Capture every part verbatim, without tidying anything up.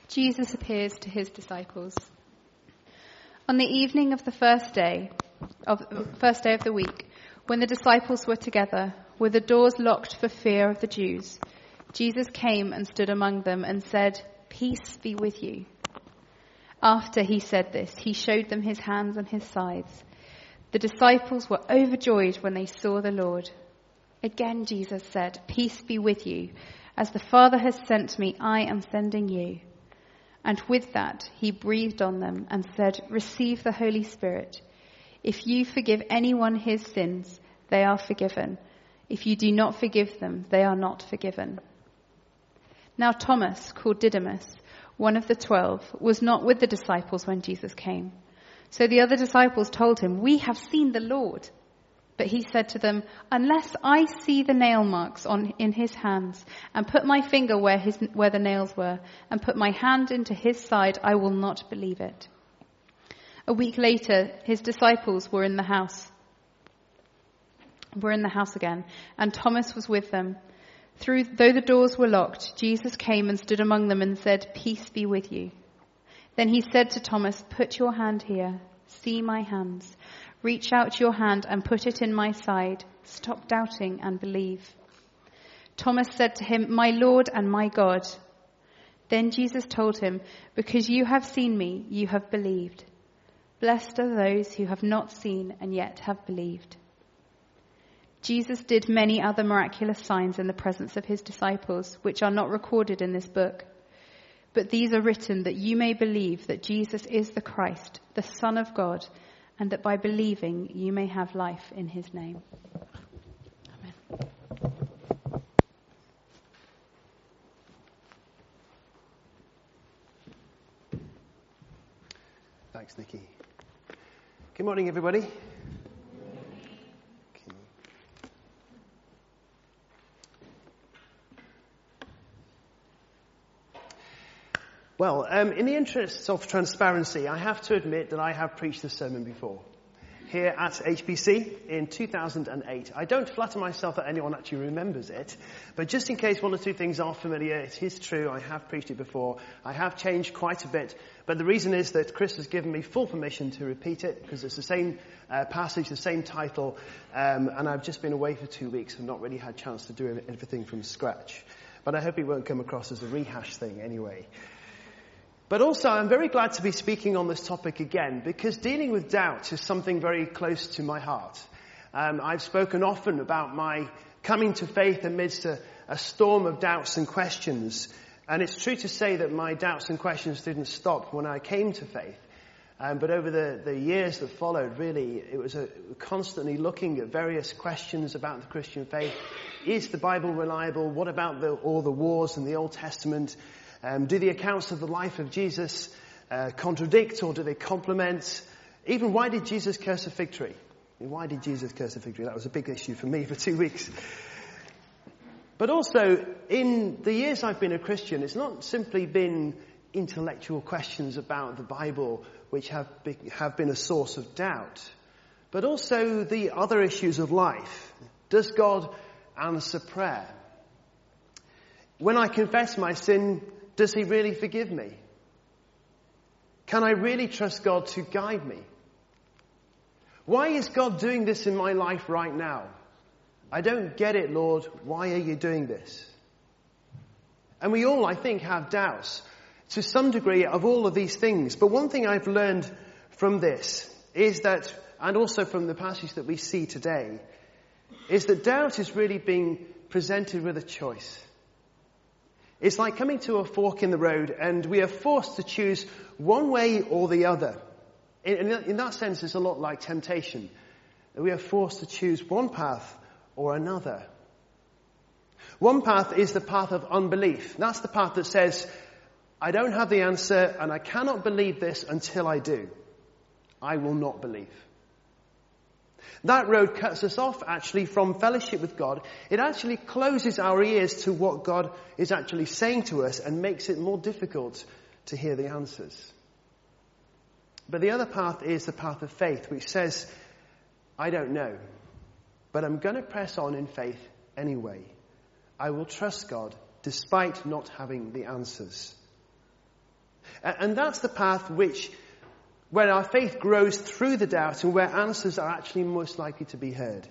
Jesus appears to his disciples. On the evening of the first day of first day of the week, when the disciples were together, with the doors locked for fear of the Jews, Jesus came and stood among them and said, "Peace be with you." After he said this, he showed them his hands and his sides. The disciples were overjoyed when they saw the Lord. Again Jesus said, "Peace be with you. As the Father has sent me, I am sending you." And with that, he breathed on them and said, "Receive the Holy Spirit. If you forgive anyone his sins, they are forgiven. If you do not forgive them, they are not forgiven." Now Thomas, called Didymus, one of the twelve, was not with the disciples when Jesus came. So the other disciples told him, "We have seen the Lord." But he said to them, "Unless I see the nail marks on in his hands, and put my finger where his where the nails were, and put my hand into his side, I will not believe it." A week later, his disciples were in the house. Were in the house again, and Thomas was with them. Through, though the doors were locked, Jesus came and stood among them and said, "Peace be with you." Then he said to Thomas, "Put your hand here. See my hands. Reach out your hand and put it in my side. Stop doubting and believe." Thomas said to him, "My Lord and my God." Then Jesus told him, "Because you have seen me, you have believed. Blessed are those who have not seen and yet have believed." Jesus did many other miraculous signs in the presence of his disciples, which are not recorded in this book. But these are written that you may believe that Jesus is the Christ, the Son of God, and that by believing you may have life in his name. Amen. Thanks, Nikki. Good morning, everybody. Well, um, in the interests of transparency, I have to admit that I have preached this sermon before here at H B C in two thousand eight. I don't flatter myself that anyone actually remembers it, but just in case one or two things are familiar, it is true, I have preached it before. I have changed quite a bit, but the reason is that Chris has given me full permission to repeat it, because it's the same uh, passage, the same title, um, and I've just been away for two weeks and not really had a chance to do everything from scratch. But I hope it won't come across as a rehash thing anyway. But also, I'm very glad to be speaking on this topic again, because dealing with doubt is something very close to my heart. Um, I've spoken often about my coming to faith amidst a, a storm of doubts and questions. And it's true to say that my doubts and questions didn't stop when I came to faith. Um, but over the, the years that followed, really, it was a, constantly looking at various questions about the Christian faith. Is the Bible reliable? What about the, all the wars in the Old Testament? Um, do the accounts of the life of Jesus uh, contradict, or do they complement? Even why did Jesus curse a fig tree? I mean, why did Jesus curse a fig tree? That was a big issue for me for two weeks. But also, in the years I've been a Christian, it's not simply been intellectual questions about the Bible which have be, have been a source of doubt, but also the other issues of life. Does God answer prayer? When I confess my sin, does he really forgive me? Can I really trust God to guide me? Why is God doing this in my life right now? I don't get it, Lord. Why are you doing this? And we all, I think, have doubts to some degree of all of these things. But one thing I've learned from this is that, and also from the passage that we see today, is that doubt is really being presented with a choice. It's like coming to a fork in the road, and we are forced to choose one way or the other. In, in that sense, it's a lot like temptation. We are forced to choose one path or another. One path is the path of unbelief. That's the path that says, I don't have the answer, and I cannot believe this until I do. I will not believe. That road cuts us off, actually, from fellowship with God. It actually closes our ears to what God is actually saying to us and makes it more difficult to hear the answers. But the other path is the path of faith, which says, I don't know, but I'm going to press on in faith anyway. I will trust God despite not having the answers. And that's the path which, where our faith grows through the doubt and where answers are actually most likely to be heard.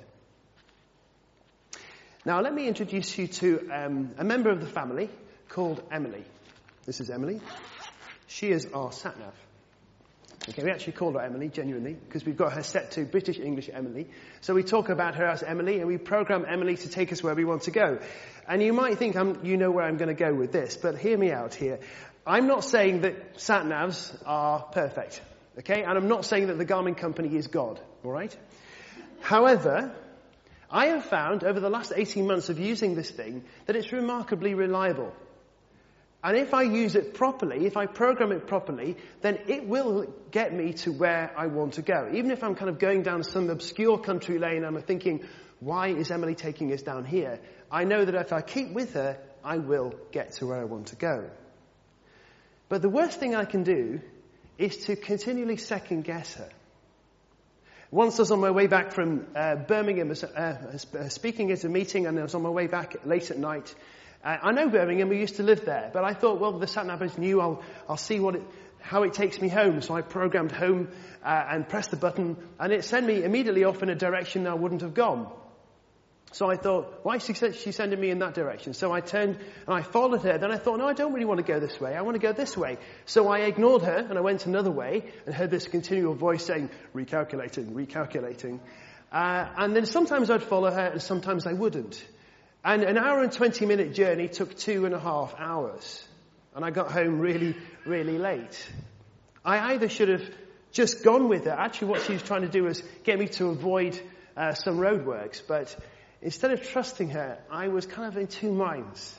Now, let me introduce you to um, a member of the family called Emily. This is Emily. She is our sat-nav. Okay, we actually call her Emily, genuinely, because we've got her set to British English Emily. So we talk about her as Emily, and we program Emily to take us where we want to go. And you might think I'm, you know where I'm going to go with this, but hear me out here. I'm not saying that sat-navs are perfect, okay? And I'm not saying that the Garmin company is God, all right? However, I have found over the last eighteen months of using this thing that it's remarkably reliable. And if I use it properly, if I program it properly, then it will get me to where I want to go. Even if I'm kind of going down some obscure country lane and I'm thinking, why is Emily taking us down here? I know that if I keep with her, I will get to where I want to go. But the worst thing I can do is to continually second guess her. Once I was on my way back from uh, Birmingham, uh, speaking at a meeting, and I was on my way back late at night. Uh, I know Birmingham, we used to live there, but I thought, well, the sat-nav is new, I'll, I'll see what it, how it takes me home. So I programmed home uh, and pressed the button, and it sent me immediately off in a direction I wouldn't have gone. So I thought, why is she sending me in that direction? So I turned and I followed her. Then I thought, no, I don't really want to go this way. I want to go this way. So I ignored her and I went another way and heard this continual voice saying, recalculating, recalculating. Uh, and then sometimes I'd follow her and sometimes I wouldn't. And an hour and twenty minute journey took two and a half hours. And I got home really, really late. I either should have just gone with her. Actually, what she was trying to do was get me to avoid uh, some roadworks. But instead of trusting her, I was kind of in two minds.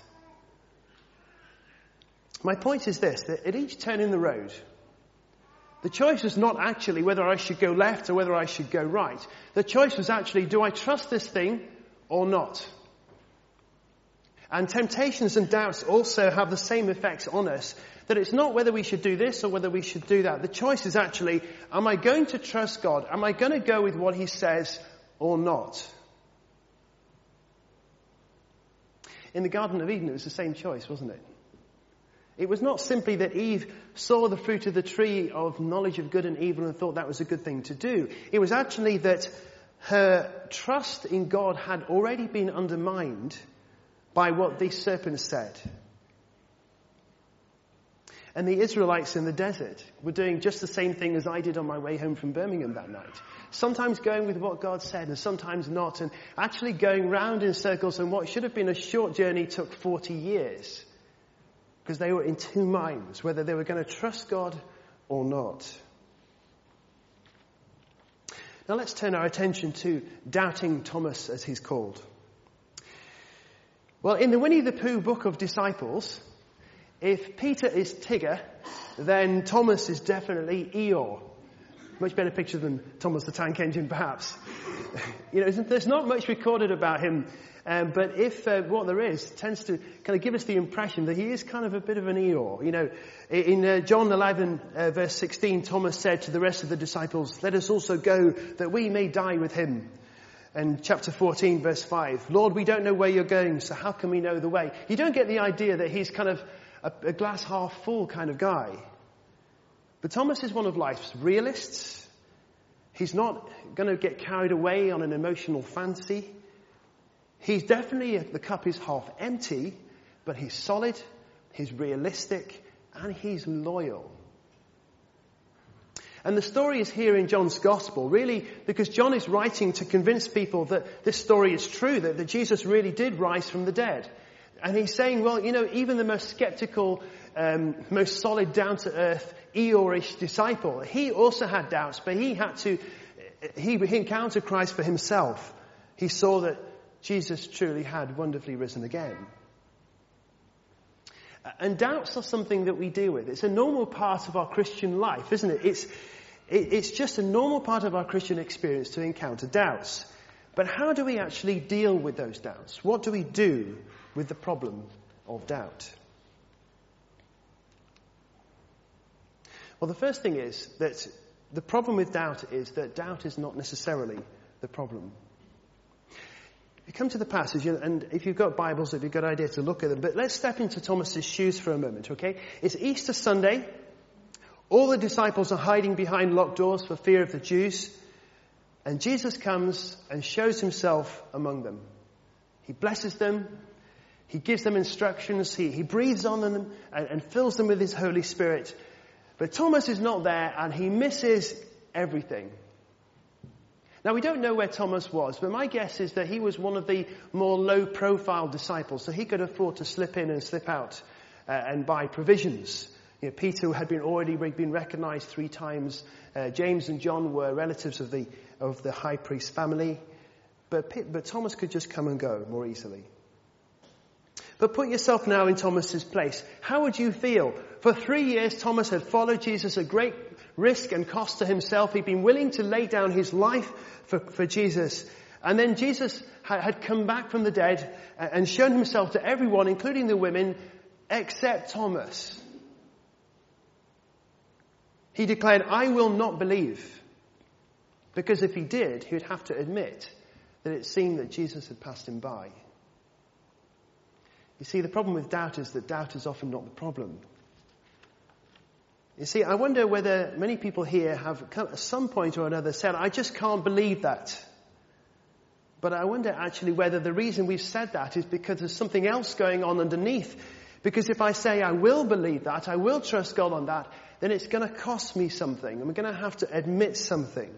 My point is this, that at each turn in the road, the choice was not actually whether I should go left or whether I should go right. The choice was actually, do I trust this thing or not? And temptations and doubts also have the same effects on us, that it's not whether we should do this or whether we should do that. The choice is actually, am I going to trust God? Am I going to go with what he says or not? In the Garden of Eden, it was the same choice, wasn't it? It was not simply that Eve saw the fruit of the tree of knowledge of good and evil and thought that was a good thing to do. It was actually that her trust in God had already been undermined by what the serpent said. And the Israelites in the desert were doing just the same thing as I did on my way home from Birmingham that night. Sometimes going with what God said and sometimes not, and actually going round in circles, and what should have been a short journey took forty years. Because they were in two minds, whether they were going to trust God or not. Now let's turn our attention to Doubting Thomas, as he's called. Well, in the Winnie the Pooh book of disciples, if Peter is Tigger, then Thomas is definitely Eeyore. Much better picture than Thomas the Tank Engine, perhaps. You know, there's not much recorded about him, um, but if uh, what there is tends to kind of give us the impression that he is kind of a bit of an Eeyore. You know, in uh, John eleven, uh, verse sixteen, Thomas said to the rest of the disciples, "Let us also go, that we may die with him." And chapter fourteen, verse five, "Lord, we don't know where you're going, so how can we know the way?" You don't get the idea that he's kind of a, a glass half full kind of guy. But Thomas is one of life's realists. He's not going to get carried away on an emotional fantasy. He's definitely, the cup is half empty, but he's solid, he's realistic, and he's loyal. And the story is here in John's Gospel, really, because John is writing to convince people that this story is true, that, that Jesus really did rise from the dead. And he's saying, well, you know, even the most skeptical, um, most solid, down-to-earth, Eeyore-ish disciple, he also had doubts, but he had to, he, he encountered Christ for himself. He saw that Jesus truly had wonderfully risen again. And doubts are something that we deal with. It's a normal part of our Christian life, isn't it? It's, it, it's just a normal part of our Christian experience to encounter doubts. But how do we actually deal with those doubts? What do we do with the problem of doubt? Well, the first thing is that the problem with doubt is that doubt is not necessarily the problem. You come to the passage, and if you've got Bibles, it'd be a good idea to look at them. But let's step into Thomas's shoes for a moment, okay? It's Easter Sunday, All the disciples are hiding behind locked doors for fear of the Jews. And Jesus comes and shows himself among them. He blesses them. He gives them instructions. He, he breathes on them and, and fills them with his Holy Spirit. But Thomas is not there, and he misses everything. Now, we don't know where Thomas was, but my guess is that he was one of the more low-profile disciples, so he could afford to slip in and slip out uh, and buy provisions. You know, Peter had been already been recognized three times. Uh, James and John were relatives of the of the high priest's family, but but Thomas could just come and go more easily. But put yourself now in Thomas's place. How would you feel? For three years, Thomas had followed Jesus at great risk and cost to himself. He'd been willing to lay down his life for, for Jesus. And then Jesus had, had come back from the dead and shown himself to everyone, including the women, except Thomas. He declared, I will not believe. Because if he did, he would have to admit that it seemed that Jesus had passed him by. You see, the problem with doubt is that doubt is often not the problem. You see, I wonder whether many people here have at some point or another said, I just can't believe that. But I wonder actually whether the reason we've said that is because there's something else going on underneath. Because if I say I will believe that, I will trust God on that, then it's going to cost me something. And we're going to have to admit something.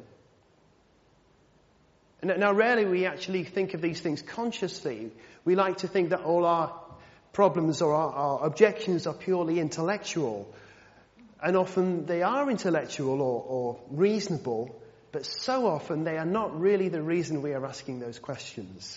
And now, rarely we actually think of these things consciously. We like to think that all our problems or our, our objections are purely intellectual. And often they are intellectual or, or reasonable, but so often they are not really the reason we are asking those questions.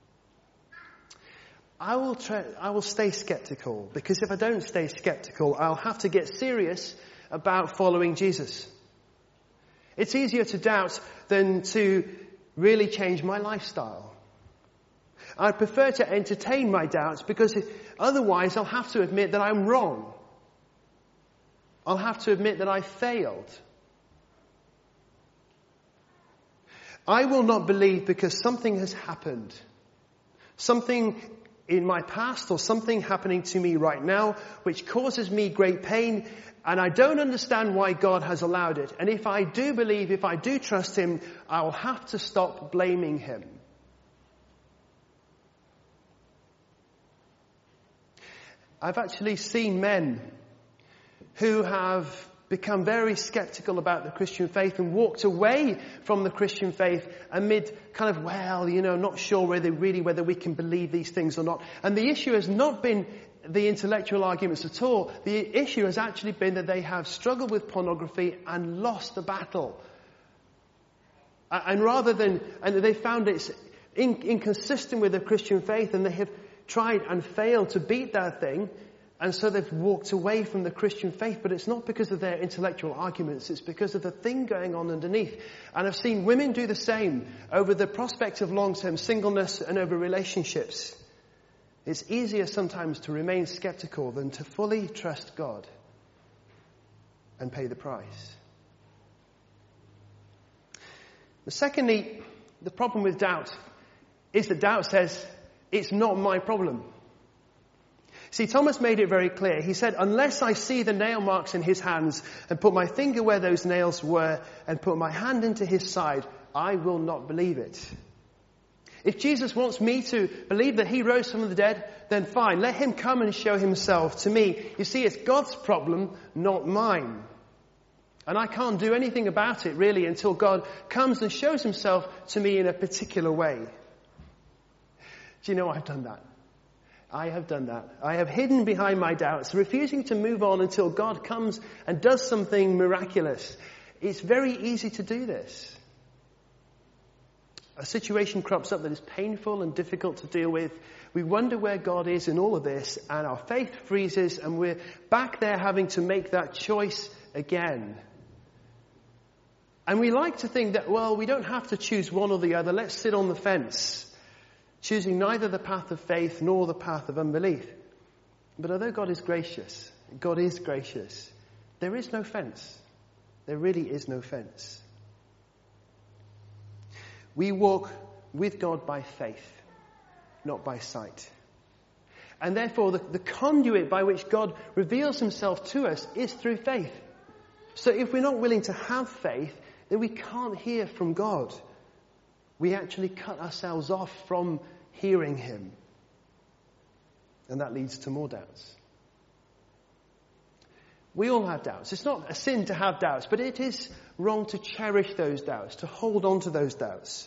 I will try, I will stay skeptical, because if I don't stay skeptical, I'll have to get serious about following Jesus. It's easier to doubt than to really change my lifestyle. I prefer to entertain my doubts, because if, otherwise I'll have to admit that I'm wrong. I'll have to admit that I failed. I will not believe because something has happened. Something in my past or something happening to me right now which causes me great pain, and I don't understand why God has allowed it. And if I do believe, if I do trust him, I'll have to stop blaming him. I've actually seen men who have become very skeptical about the Christian faith and walked away from the Christian faith amid kind of, well, you know, not sure whether really whether we can believe these things or not. And the issue has not been the intellectual arguments at all. The issue has actually been that they have struggled with pornography and lost the battle. And rather than, and they found it's in, inconsistent with the Christian faith, and they have tried and failed to beat that thing. And so they've walked away from the Christian faith, but it's not because of their intellectual arguments, it's because of the thing going on underneath. And I've seen women do the same over the prospect of long-term singleness and over relationships. It's easier sometimes to remain skeptical than to fully trust God and pay the price. But secondly, the problem with doubt is that doubt says, it's not my problem. See, Thomas made it very clear. He said, unless I see the nail marks in his hands and put my finger where those nails were and put my hand into his side, I will not believe it. If Jesus wants me to believe that he rose from the dead, then fine. Let him come and show himself to me. You see, it's God's problem, not mine. And I can't do anything about it, really, until God comes and shows himself to me in a particular way. Do you know I've done that? I have done that. I have hidden behind my doubts, refusing to move on until God comes and does something miraculous. It's very easy to do this. A situation crops up that is painful and difficult to deal with. We wonder where God is in all of this, and our faith freezes, and we're back there having to make that choice again. And we like to think that, well, we don't have to choose one or the other. Let's sit on the fence, choosing neither the path of faith nor the path of unbelief. But although God is gracious, God is gracious, there is no fence. There really is no fence. We walk with God by faith, not by sight. And therefore, the, the conduit by which God reveals himself to us is through faith. So if we're not willing to have faith, then we can't hear from God. We actually cut ourselves off from hearing him. And that leads to more doubts. We all have doubts. It's not a sin to have doubts, but it is wrong to cherish those doubts, to hold on to those doubts.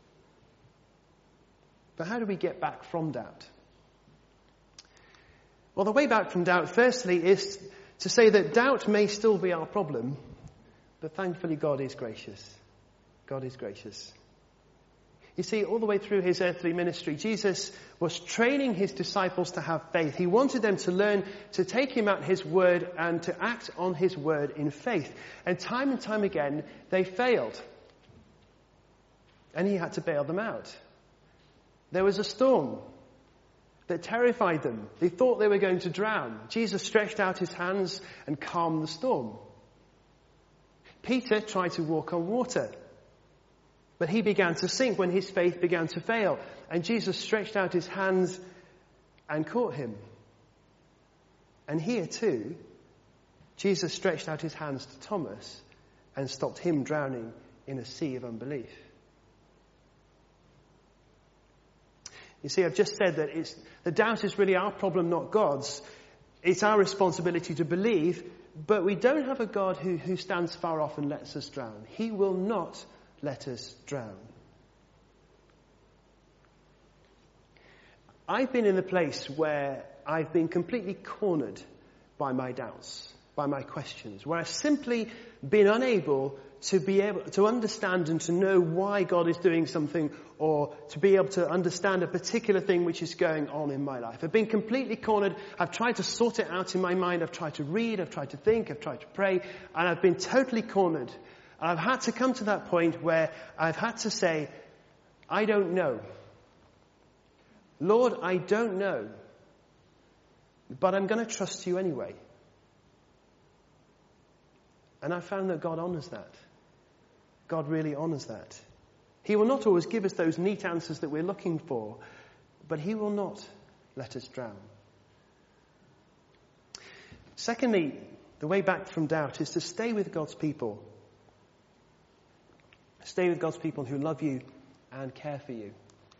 But how do we get back from doubt? Well, the way back from doubt, firstly, is to say that doubt may still be our problem, but thankfully God is gracious. God is gracious. You see, all the way through his earthly ministry, Jesus was training his disciples to have faith. He wanted them to learn to take him at his word and to act on his word in faith. And time and time again, they failed. And he had to bail them out. There was a storm that terrified them. They thought they were going to drown. Jesus stretched out his hands and calmed the storm. Peter tried to walk on water, but he began to sink when his faith began to fail. And Jesus stretched out his hands and caught him. And here too, Jesus stretched out his hands to Thomas and stopped him drowning in a sea of unbelief. You see, I've just said that it's, the doubt is really our problem, not God's. It's our responsibility to believe, but we don't have a God who, who stands far off and lets us drown. He will not let us drown. I've been in a place where I've been completely cornered by my doubts, by my questions, where I've simply been unable to be able to understand and to know why God is doing something, or to be able to understand a particular thing which is going on in my life. I've been completely cornered. I've tried to sort it out in my mind. I've tried to read. I've tried to think. I've tried to pray. And I've been totally cornered. And I've had to come to that point where I've had to say, I don't know. Lord, I don't know. But I'm going to trust you anyway. And I found that God honors that. God really honors that. He will not always give us those neat answers that we're looking for, but he will not let us drown. Secondly, the way back from doubt is to stay with God's people. Stay with God's people who love you and care for you.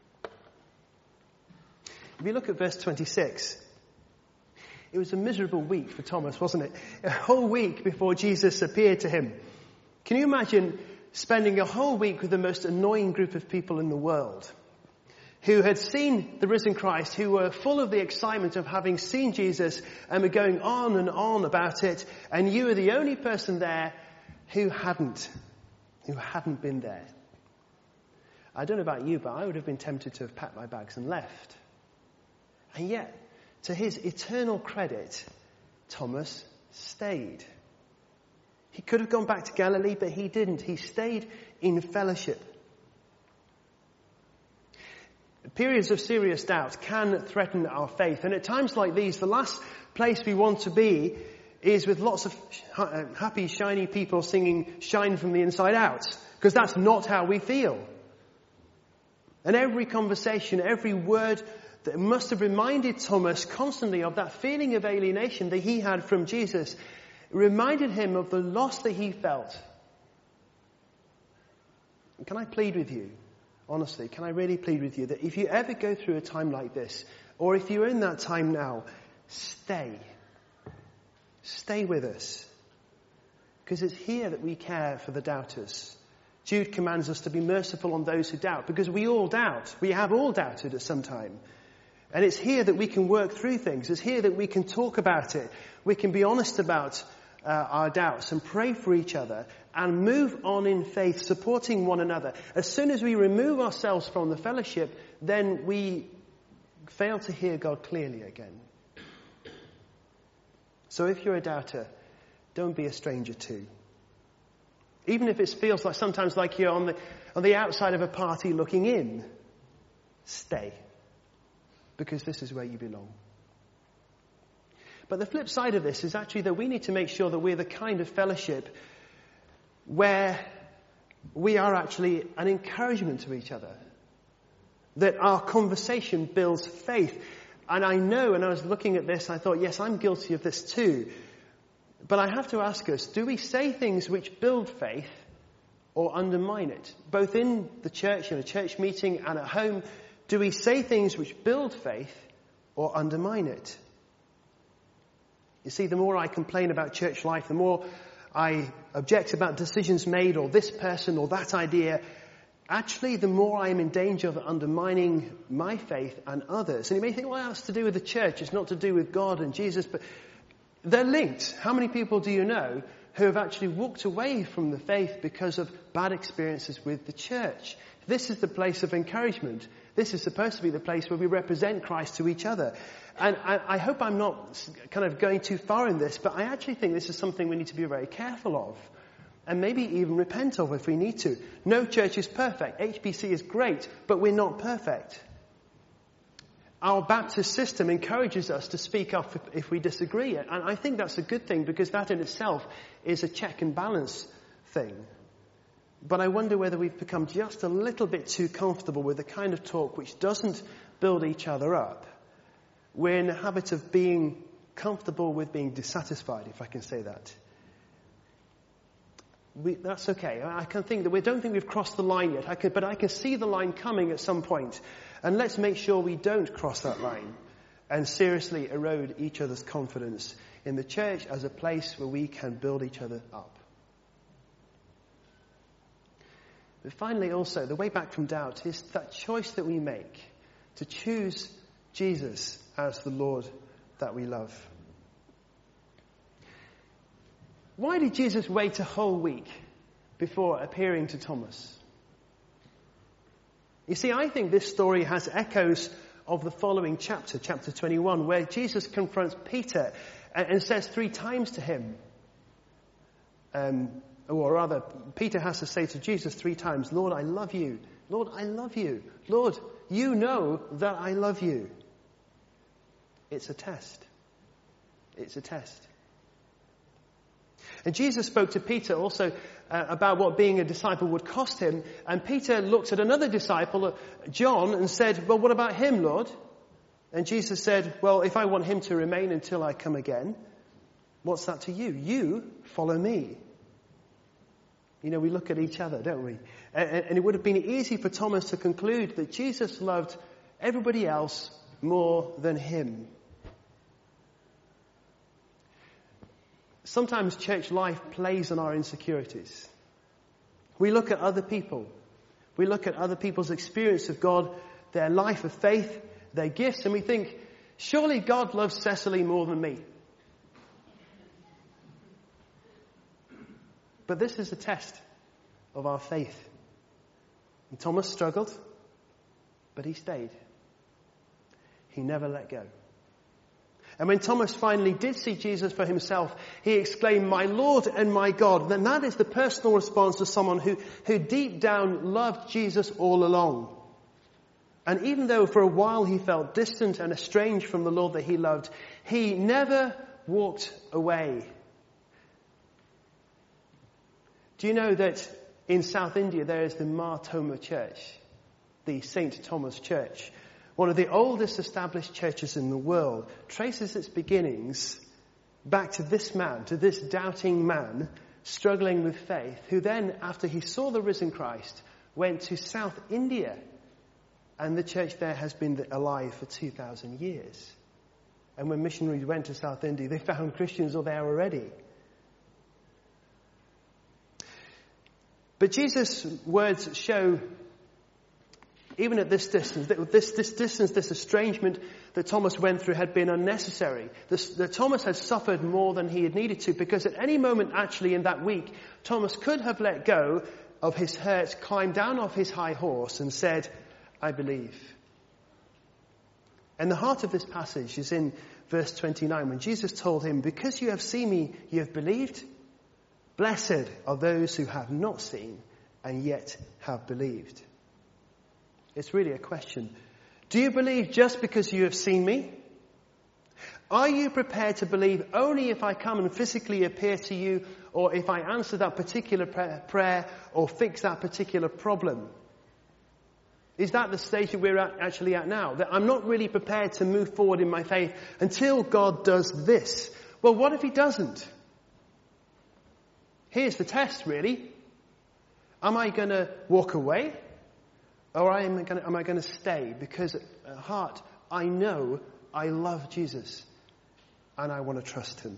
If you look at verse twenty-six, it was a miserable week for Thomas, wasn't it? A whole week before Jesus appeared to him. Can you imagine spending a whole week with the most annoying group of people in the world, who had seen the risen Christ, who were full of the excitement of having seen Jesus and were going on and on about it, and you were the only person there who hadn't, who hadn't been there. I don't know about you, but I would have been tempted to have packed my bags and left. And yet, to his eternal credit, Thomas stayed. He could have gone back to Galilee, but he didn't. He stayed in fellowship. Periods of serious doubt can threaten our faith. And at times like these, the last place we want to be is with lots of happy, shiny people singing "Shine from the Inside Out," because that's not how we feel. And every conversation, every word that must have reminded Thomas constantly of that feeling of alienation that he had from Jesus, reminded him of the loss that he felt. And can I plead with you, honestly, can I really plead with you that if you ever go through a time like this, or if you're in that time now, stay. Stay with us. Because it's here that we care for the doubters. Jude commands us to be merciful on those who doubt, because we all doubt. We have all doubted at some time. And it's here that we can work through things. It's here that we can talk about it. We can be honest about uh, our doubts and pray for each other and move on in faith, supporting one another. As soon as we remove ourselves from the fellowship, then we fail to hear God clearly again. So if you're a doubter, don't be a stranger too. Even if it feels like sometimes like you're on the, on the outside of a party looking in, stay. Because this is where you belong. But the flip side of this is actually that we need to make sure that we're the kind of fellowship where we are actually an encouragement to each other. That our conversation builds faith. And I know, and I was looking at this, I thought, yes, I'm guilty of this too. But I have to ask us, do we say things which build faith or undermine it? Both in the church, in a church meeting, and at home, do we say things which build faith or undermine it? You see, the more I complain about church life, the more I object about decisions made or this person or that idea, actually the more I am in danger of undermining my faith and others. And you may think, well, that's to do with the church. It's not to do with God and Jesus, but they're linked. How many people do you know who have actually walked away from the faith because of bad experiences with the church? This is the place of encouragement. This is supposed to be the place where we represent Christ to each other. And I, I hope I'm not kind of going too far in this, but I actually think this is something we need to be very careful of. And maybe even repent of if we need to. No church is perfect. H B C is great, but we're not perfect. Our Baptist system encourages us to speak up if, if we disagree. And I think that's a good thing, because that in itself is a check and balance thing. But I wonder whether we've become just a little bit too comfortable with the kind of talk which doesn't build each other up. We're in the habit of being comfortable with being dissatisfied, if I can say that. We, that's okay. I can think that we don't think we've crossed the line yet, I could, but I can see the line coming at some point. And let's make sure we don't cross that line and seriously erode each other's confidence in the church as a place where we can build each other up. But finally also, the way back from doubt is that choice that we make to choose Jesus as the Lord that we love. Why did Jesus wait a whole week before appearing to Thomas? You see, I think this story has echoes of the following chapter, chapter twenty-one, where Jesus confronts Peter and, and says three times to him, um, or rather, Peter has to say to Jesus three times, Lord, I love you. Lord, I love you. Lord, you know that I love you. It's a test. It's a test. And Jesus spoke to Peter also uh, about what being a disciple would cost him. And Peter looked at another disciple, uh, John, and said, well, what about him, Lord? And Jesus said, well, if I want him to remain until I come again, what's that to you? You follow me. You know, we look at each other, don't we? And, and it would have been easy for Thomas to conclude that Jesus loved everybody else more than him. Sometimes church life plays on our insecurities. We look at other people. We look at other people's experience of God, their life of faith, their gifts, and we think, surely God loves Cecily more than me. But this is a test of our faith. And Thomas struggled, but he stayed. He never let go. And when Thomas finally did see Jesus for himself, he exclaimed, my Lord and my God. Then that is the personal response of someone who, who deep down loved Jesus all along. And even though for a while he felt distant and estranged from the Lord that he loved, he never walked away. Do you know that in South India there is the Mar Thoma Church, the Saint Thomas Church? One of the oldest established churches in the world, traces its beginnings back to this man, to this doubting man, struggling with faith, who then, after he saw the risen Christ, went to South India. And the church there has been alive for two thousand years. And when missionaries went to South India, they found Christians there already. But Jesus' words show, even at this distance, that this, this distance, this estrangement that Thomas went through had been unnecessary. This, that Thomas had suffered more than he had needed to, because at any moment actually in that week, Thomas could have let go of his hurt, climbed down off his high horse and said, I believe. And the heart of this passage is in verse twenty-nine, when Jesus told him, because you have seen me, you have believed. Blessed are those who have not seen and yet have believed. It's really a question. Do you believe just because you have seen me? Are you prepared to believe only if I come and physically appear to you, or if I answer that particular prayer or fix that particular problem? Is that the stage that we're at, actually at now? That I'm not really prepared to move forward in my faith until God does this. Well, what if he doesn't? Here's the test, really. Am I going to walk away? Or am I going to, am I going to stay? Because at heart, I know I love Jesus. And I want to trust him.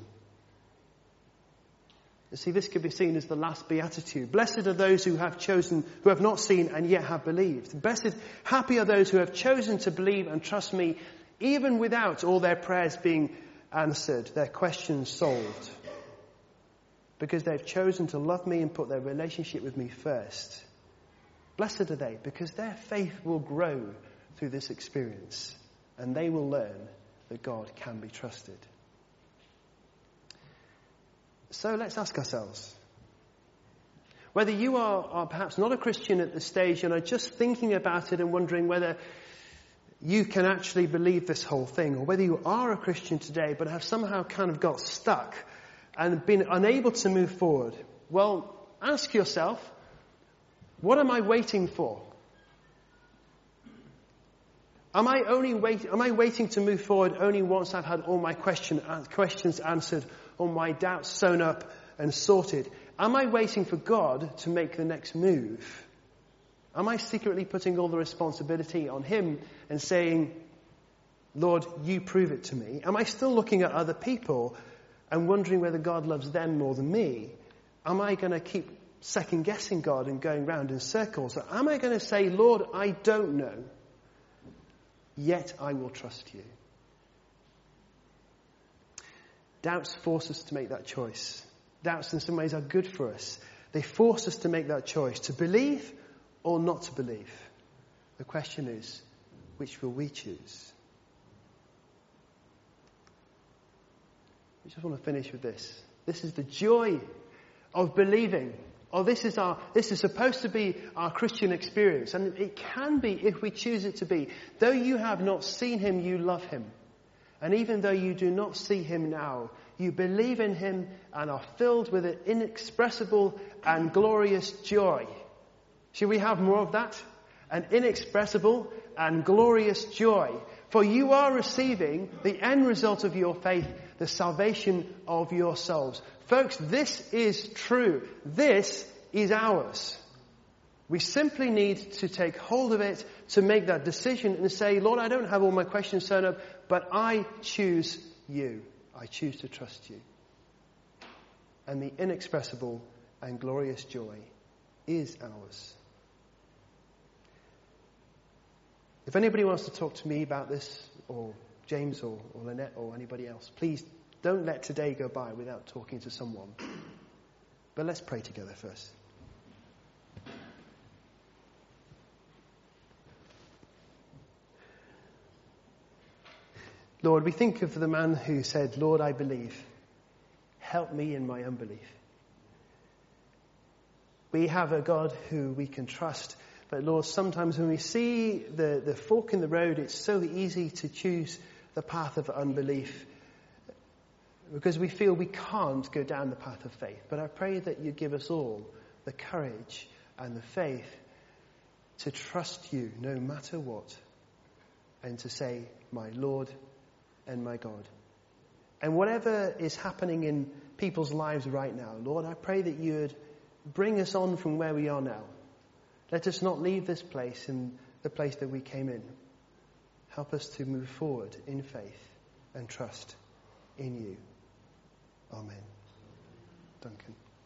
You see, this could be seen as the last beatitude. Blessed are those who have chosen, who have not seen and yet have believed. Blessed, happy are those who have chosen to believe and trust me, even without all their prayers being answered, their questions solved. Because they've chosen to love me and put their relationship with me first. Blessed are they, because their faith will grow through this experience. And they will learn that God can be trusted. So let's ask ourselves, whether you are, are perhaps not a Christian at this stage and are just thinking about it and wondering whether you can actually believe this whole thing, or whether you are a Christian today but have somehow kind of got stuck and been unable to move forward. Well, ask yourself, what am I waiting for? Am I only wait, am I waiting to move forward only once I've had all my question, questions answered, all my doubts sewn up and sorted? Am I waiting for God to make the next move? Am I secretly putting all the responsibility on him and saying, Lord, you prove it to me? Am I still looking at other people and wondering whether God loves them more than me? Am I going to keep second guessing God and going round in circles? Or am I going to say, Lord, I don't know, yet I will trust you? Doubts force us to make that choice. Doubts in some ways are good for us. They force us to make that choice, to believe or not to believe. The question is, which will we choose? I just want to finish with this. This is the joy of believing. Oh, this is our, this is supposed to be our Christian experience. And it can be if we choose it to be. Though you have not seen him, you love him. And even though you do not see him now, you believe in him and are filled with an inexpressible and glorious joy. Should we have more of that? An inexpressible and glorious joy. For you are receiving the end result of your faith, the salvation of your souls. Folks, this is true. This is ours. We simply need to take hold of it, to make that decision and say, Lord, I don't have all my questions sewn up, but I choose you. I choose to trust you. And the inexpressible and glorious joy is ours. If anybody wants to talk to me about this, or James or, or Lynette or anybody else, please don't let today go by without talking to someone. But let's pray together first. Lord, we think of the man who said, Lord, I believe. Help me in my unbelief. We have a God who we can trust. But Lord, sometimes when we see the, the fork in the road, it's so easy to choose the path of unbelief because we feel we can't go down the path of faith. But I pray that you give us all the courage and the faith to trust you no matter what, and to say, my Lord and my God. And whatever is happening in people's lives right now, Lord, I pray that you would bring us on from where we are now. Let us not leave this place in the place that we came in. Help us to move forward in faith and trust in you. Amen. Duncan.